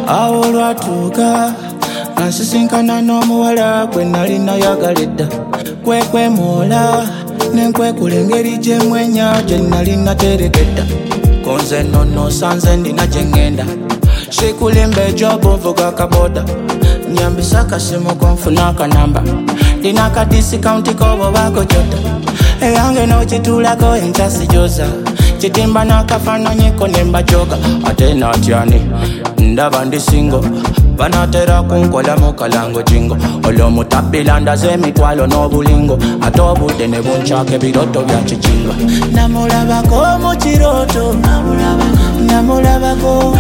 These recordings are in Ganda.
awo lwatuuka ansisinkana n'omuwala gwe nali nayagalidda kwekwemuula nenkwekula engeri gye mwenya gye nali nateregedda konze nonno sanze ndina gye ŋŋenda sikulimba ejobu nvuga kaboda nyambisa akasimu konfuna akanamba ndina akadisikaunti kobobaako jota eyange n'okituulako enkasijoza kitimba n'akafaananyiko ne mbajoga ate natyani ndaba ndi singo banatera kunkola mu kalango jingo olw'omutabbila ndaze emitwalo n'obulingo ate obudde ne bunkyaka ebiroto bya kikinga namulabako mu kiroto namulabako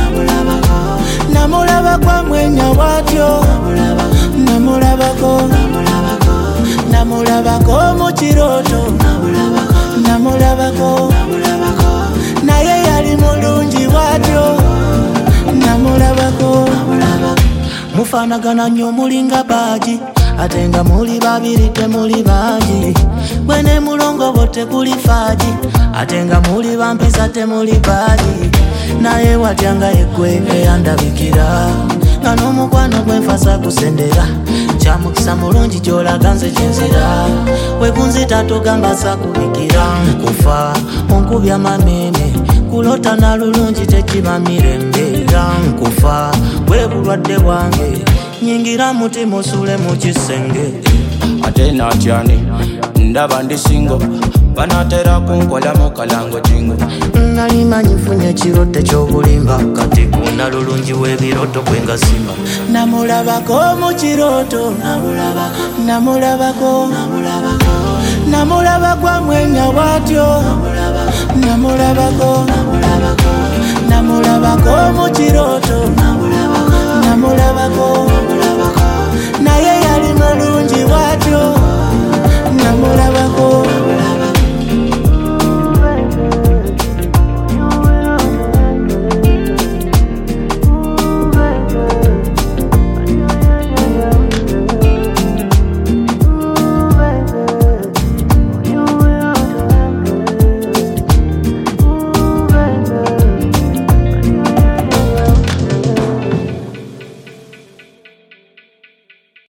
amwenya bwatyo namulabako mu kiroto namulabako naye yali mulungi bwatyo namulabako mufaanagana nnyo mulinga baaji ate nga muli babiri temuli bangi bwene mulongobo tekuli faaji ate nga muli bampisa temuli baaji naye watyanga yeggwe eyandabikira nga n'omukwano gwenfasa kusendera kyamukisa mulungi gy'olaga nze gyenzira wekunzita togamba sakubikira nkufa onkubya mamene kulota na lulungi tekiba mirembe nkufa bwe bulwadde bwange nyingira mutima osule mu kisenge ate natyani ndaba ndi singo banatera kunkola mu kalango jingo nali manyi nfunye ekiroto ekyobulimba kati kuna lulungi w'ebiroto kwengasimba namulabako mu kiroto namulabako amwenya bwatyo namulabako mu kiroto